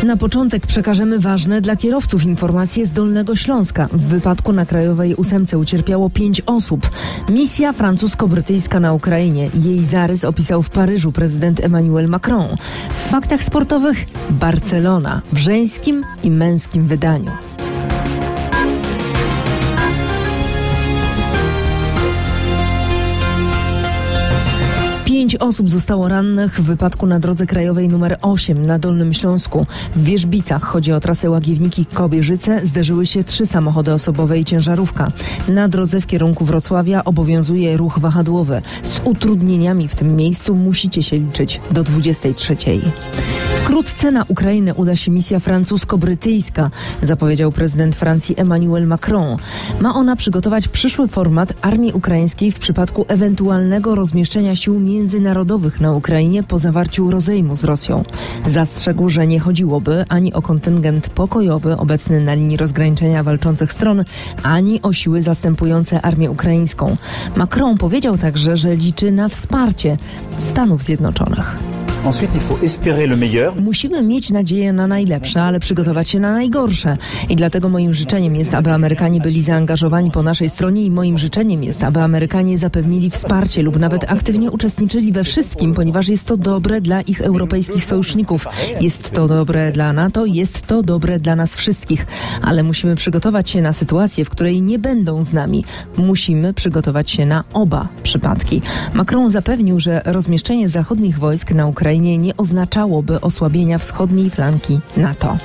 Na początek przekażemy ważne dla kierowców informacje z Dolnego Śląska. W wypadku na Krajowej 8 ucierpiało 5 osób. Misja francusko-brytyjska na Ukrainie. Jej zarys opisał w Paryżu prezydent Emmanuel Macron. W faktach sportowych Barcelona w żeńskim i męskim wydaniu. Pięć osób zostało rannych w wypadku na drodze krajowej nr 8 na Dolnym Śląsku. W Wierzbicach, chodzi o trasę Łagiewnik-Kobierzyce, zderzyły się 3 samochody osobowe i ciężarówka. Na drodze w kierunku Wrocławia obowiązuje ruch wahadłowy. Z utrudnieniami w tym miejscu musicie się liczyć do 23. Wkrótce na Ukrainę uda się misja francusko-brytyjska, zapowiedział prezydent Francji Emmanuel Macron. Ma ona przygotować przyszły format armii ukraińskiej w przypadku ewentualnego rozmieszczenia sił międzynarodowych na Ukrainie po zawarciu rozejmu z Rosją. Zastrzegł, że nie chodziłoby ani o kontyngent pokojowy obecny na linii rozgraniczenia walczących stron, ani o siły zastępujące armię ukraińską. Macron powiedział także, że liczy na wsparcie Stanów Zjednoczonych. Musimy mieć nadzieję na najlepsze, ale przygotować się na najgorsze. I dlatego moim życzeniem jest, aby Amerykanie byli zaangażowani po naszej stronie i moim życzeniem jest, aby Amerykanie zapewnili wsparcie lub nawet aktywnie uczestniczyli we wszystkim, ponieważ jest to dobre dla ich europejskich sojuszników. Jest to dobre dla NATO, jest to dobre dla nas wszystkich. Ale musimy przygotować się na sytuację, w której nie będą z nami. Musimy przygotować się na oba przypadki. Macron zapewnił, że rozmieszczenie zachodnich wojsk na Ukrainie nie oznaczałoby osłabienia wschodniej flanki NATO.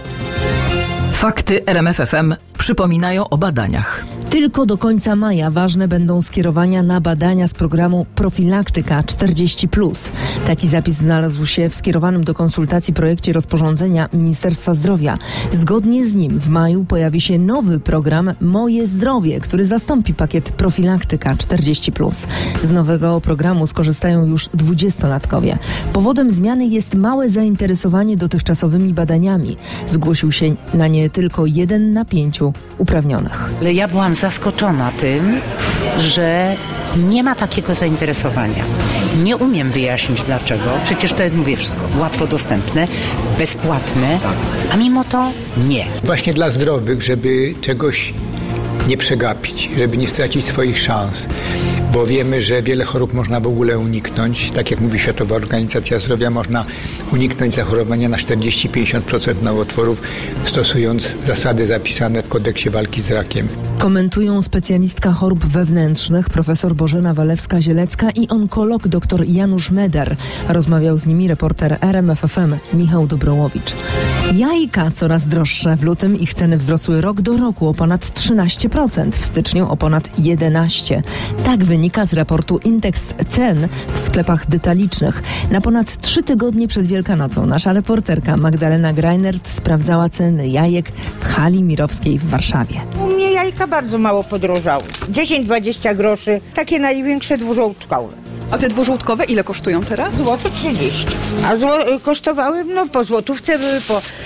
Fakty RMF FM przypominają o badaniach. Tylko do końca maja ważne będą skierowania na badania z programu Profilaktyka 40+. Taki zapis znalazł się w skierowanym do konsultacji projekcie rozporządzenia Ministerstwa Zdrowia. Zgodnie z nim w maju pojawi się nowy program Moje Zdrowie, który zastąpi pakiet Profilaktyka 40+. Z nowego programu skorzystają już 20-latkowie. Powodem zmiany jest małe zainteresowanie dotychczasowymi badaniami. Zgłosił się na nie tylko 1 na 5 uprawnionych. Ale ja byłam zaskoczona tym, że nie ma takiego zainteresowania. Nie umiem wyjaśnić dlaczego. Przecież to jest, mówię, wszystko łatwo dostępne, bezpłatne, a mimo to nie. Właśnie dla zdrowych, żeby czegoś nie przegapić, żeby nie stracić swoich szans. Bo wiemy, że wiele chorób można w ogóle uniknąć. Tak jak mówi Światowa Organizacja Zdrowia, można uniknąć zachorowania na 40-50% nowotworów, stosując zasady zapisane w kodeksie walki z rakiem. Komentują specjalistka chorób wewnętrznych profesor Bożena Walewska-Zielecka i onkolog dr Janusz Meder. Rozmawiał z nimi reporter RMF FM Michał Dobrołowicz. Jajka coraz droższe. W lutym ich ceny wzrosły rok do roku o ponad 13%, w styczniu o ponad 11%. Tak wynika z raportu Indeks Cen w sklepach detalicznych. Na ponad 3 tygodnie przed Wielkanocą nasza reporterka Magdalena Greinert sprawdzała ceny jajek w hali Mirowskiej w Warszawie. U mnie jajka bardzo mało podrożały. 10-20 groszy, takie największe dwużołtkowe. A te dwużółtkowe ile kosztują teraz? Złoto 30. A kosztowały po złotówce były,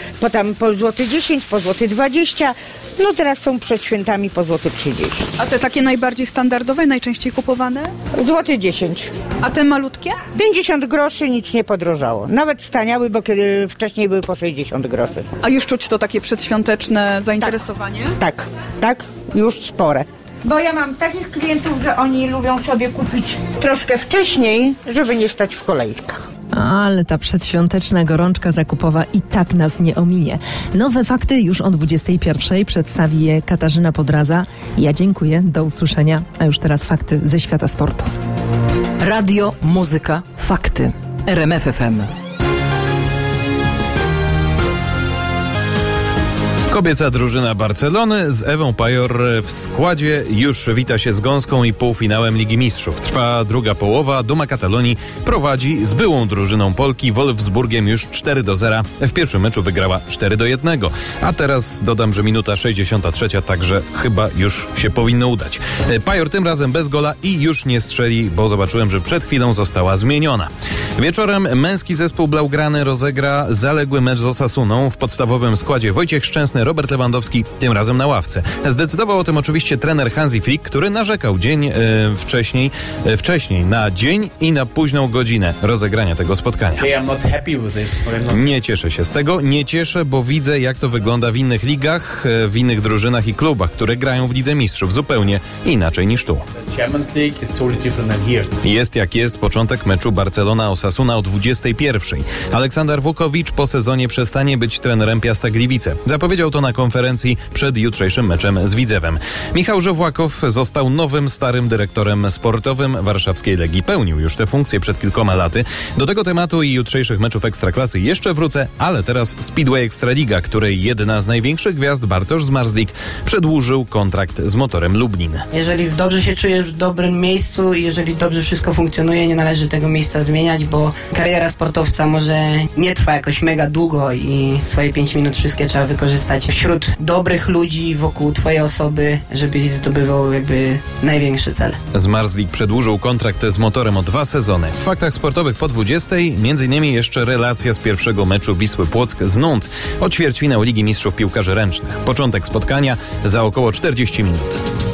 po złoty 10, po złoty 20. No teraz są przed świętami po złoty 30. A te takie najbardziej standardowe, najczęściej kupowane? Złoty 10. A te malutkie? 50 groszy, nic nie podrożało. Nawet staniały, bo kiedy wcześniej były po 60 groszy. A już czuć to takie przedświąteczne zainteresowanie? Tak, już spore. Bo ja mam takich klientów, że oni lubią sobie kupić troszkę wcześniej, żeby nie stać w kolejkach. Ale ta przedświąteczna gorączka zakupowa i tak nas nie ominie. Nowe fakty już o 21:00 przedstawi je Katarzyna Podraza. Ja dziękuję, do usłyszenia. A już teraz fakty ze świata sportu. Radio, muzyka, fakty. RMF FM. Kobieca drużyna Barcelony z Ewą Pajor w składzie już wita się z gąską i półfinałem Ligi Mistrzów. Trwa druga połowa. Duma Katalonii prowadzi z byłą drużyną Polki Wolfsburgiem już 4-0. W pierwszym meczu wygrała 4-1. A teraz dodam, że minuta 63, także chyba już się powinno udać. Pajor tym razem bez gola i już nie strzeli, bo zobaczyłem, że przed chwilą została zmieniona. Wieczorem męski zespół blaugrany rozegra zaległy mecz z Osasuną. W podstawowym składzie Wojciech Szczęsny, Robert Lewandowski tym razem na ławce. Zdecydował o tym oczywiście trener Hansi Flick, który narzekał dzień wcześniej na dzień i na późną godzinę rozegrania tego spotkania. Nie cieszę się z tego, nie cieszę, bo widzę, jak to wygląda w innych ligach, w innych drużynach i klubach, które grają w Lidze Mistrzów zupełnie inaczej niż tu. Jest jak jest początek meczu Barcelona-Osasuna o 21:00. Aleksander Wukowicz po sezonie przestanie być trenerem Piasta Gliwice. Zapowiedział to na konferencji przed jutrzejszym meczem z Widzewem. Michał Żowłakow został nowym starym dyrektorem sportowym warszawskiej Legii. Pełnił już tę funkcję przed kilkoma laty. Do tego tematu i jutrzejszych meczów Ekstraklasy jeszcze wrócę, ale teraz Speedway Ekstraliga, której jedna z największych gwiazd Bartosz Zmarzlik przedłużył kontrakt z Motorem Lublin. Jeżeli dobrze się czujesz w dobrym miejscu i jeżeli dobrze wszystko funkcjonuje, nie należy tego miejsca zmieniać, bo kariera sportowca może nie trwa jakoś mega długo i swoje 5 minut wszystkie trzeba wykorzystać wśród dobrych ludzi wokół twojej osoby, żebyś zdobywał jakby największe cele. Zmarzlik przedłużył kontrakt z Motorem o 2 sezony. W faktach sportowych po 20:00 m.in. jeszcze relacja z pierwszego meczu Wisły Płock z Nantes o ćwierćfinał Ligi Mistrzów Piłkarzy Ręcznych. Początek spotkania za około 40 minut.